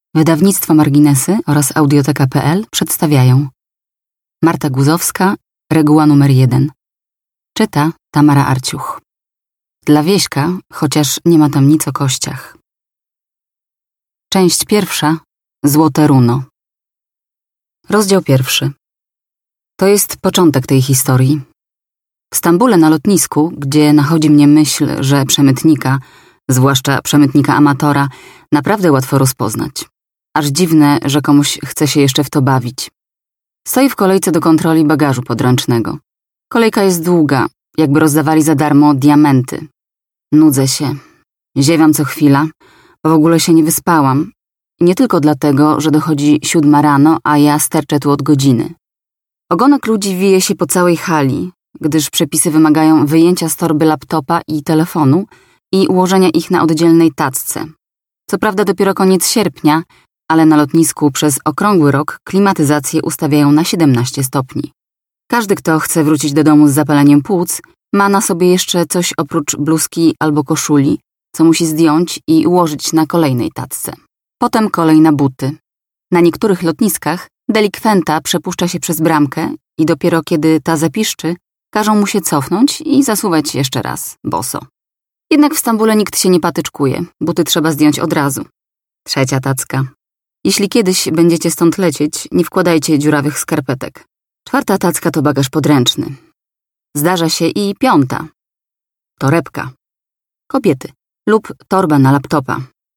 Wydawnictwo Marginesy oraz Audioteka.pl przedstawiają Marta Guzowska, reguła numer 1. Czyta Tamara Arciuch. Dla Wieśka, chociaż nie ma tam nic o kościach. Część pierwsza. Złote runo. Rozdział 1. To jest początek tej historii. W Stambule na lotnisku, gdzie nachodzi mnie myśl, że przemytnika, zwłaszcza przemytnika amatora, naprawdę łatwo rozpoznać. Aż dziwne, że komuś chce się jeszcze w to bawić. Stoi w kolejce do kontroli bagażu podręcznego. Kolejka jest długa, jakby rozdawali za darmo diamenty. Nudzę się. Ziewiam co chwila, bo w ogóle się nie wyspałam. I nie tylko dlatego, że dochodzi 7 rano, a ja sterczę tu od godziny. Ogonek ludzi wije się po całej hali, gdyż przepisy wymagają wyjęcia z torby laptopa i telefonu i ułożenia ich na oddzielnej tacce. Co prawda dopiero koniec sierpnia, ale na lotnisku przez okrągły rok klimatyzację ustawiają na 17 stopni. Każdy, kto chce wrócić do domu z zapaleniem płuc, ma na sobie jeszcze coś oprócz bluzki albo koszuli, co musi zdjąć i ułożyć na kolejnej tacce. Potem kolej na buty. Na niektórych lotniskach delikwenta przepuszcza się przez bramkę i dopiero kiedy ta zapiszczy, każą mu się cofnąć i zasuwać jeszcze raz, boso. Jednak w Stambule nikt się nie patyczkuje, buty trzeba zdjąć od razu. 3. tacka. Jeśli kiedyś będziecie stąd lecieć, nie wkładajcie dziurawych skarpetek. 4. tacka to bagaż podręczny. Zdarza się i 5. Torebka. Kobiety lub torba na laptopa,